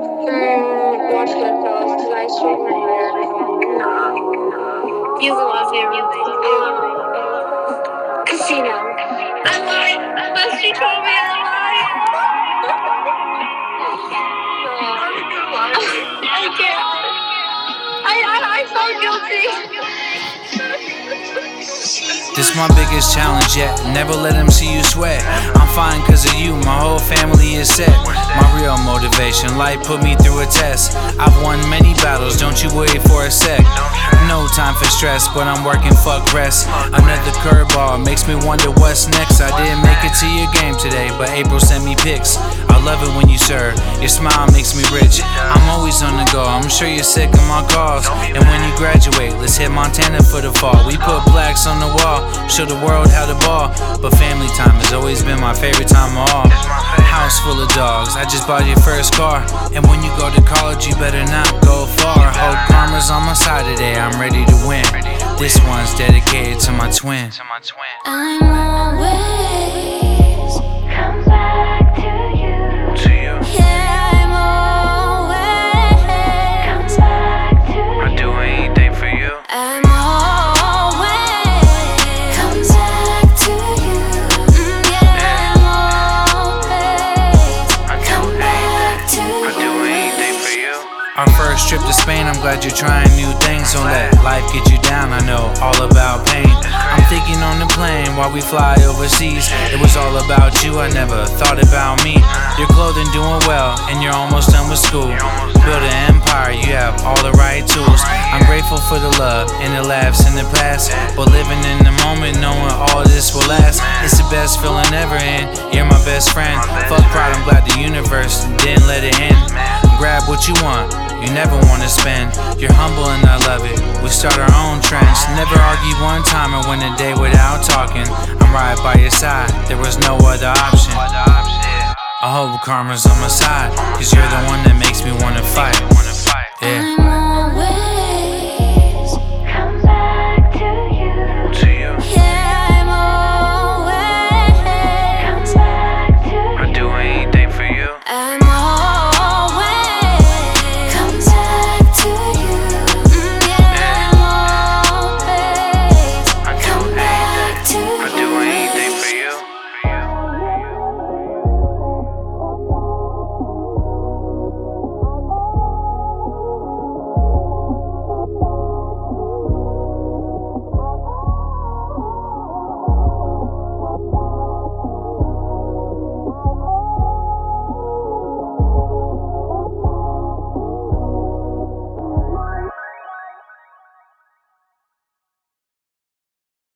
Watch Goodfellas because I straighten my hair. You love him. Casino. I lied. But she told me I lied. I can't. I felt guilty. This my biggest challenge yet, never let them see you sweat. I'm fine cause of you, my whole family is set. My real motivation, life put me through a test. I've won many battles, don't you worry for a sec. No time for stress, but I'm working, fuck rest. Another curveball makes me wonder what's next. I didn't make it to your game today, but April sent me pics. I love it when you serve, your smile makes me rich. I'm always on the go, I'm sure you're sick of my calls. And when you graduate, let's hit Montana for the fall. We put blacks on the wall, show the world how to ball. But family time has always been my favorite time of all. House full of dogs, I just bought your first car. And when you go to college, you better not go far. Hope karma's on my side today, I'm ready to win. This one's dedicated to my twin. I'm always come back to you. Yeah, I'm always come back to you. I'd do anything for you. I'm always come back to you. Yeah, I'm always come back to you. I'd do anything for you. Our first trip to Spain, I'm glad you're trying new things. Don't let life get you down, I know all about pain. I'm thinking on the plane while we fly overseas. It was all about you, I never thought about me. Your clothing doing well, and you're almost done with school. Build an empire, you have all the right tools. I'm grateful for the love and the laughs in the past, but living in the moment knowing all this will last. It's the best feeling ever, and you're my best friend. Fuck pride, I'm glad the universe didn't let it end. Grab what you want, you never want to spend. You're humble and I love it, we start our own trends. Never argue one time or win a day without talking. I'm right by your side, there was no other option. I hope karma's on my side, cause you're the one that makes me wanna fight.